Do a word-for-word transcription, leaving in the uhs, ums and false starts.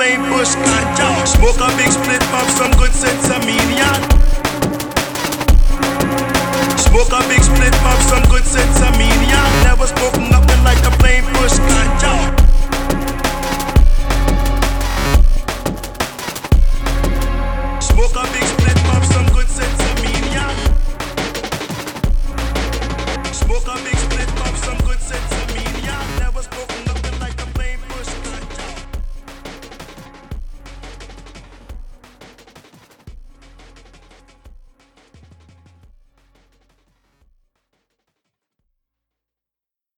flame push ganja. Smoke a big split, pop some good sense of media. Smoke a big split, pop some good sense of media. Never smoke nothing like a flame push ganja.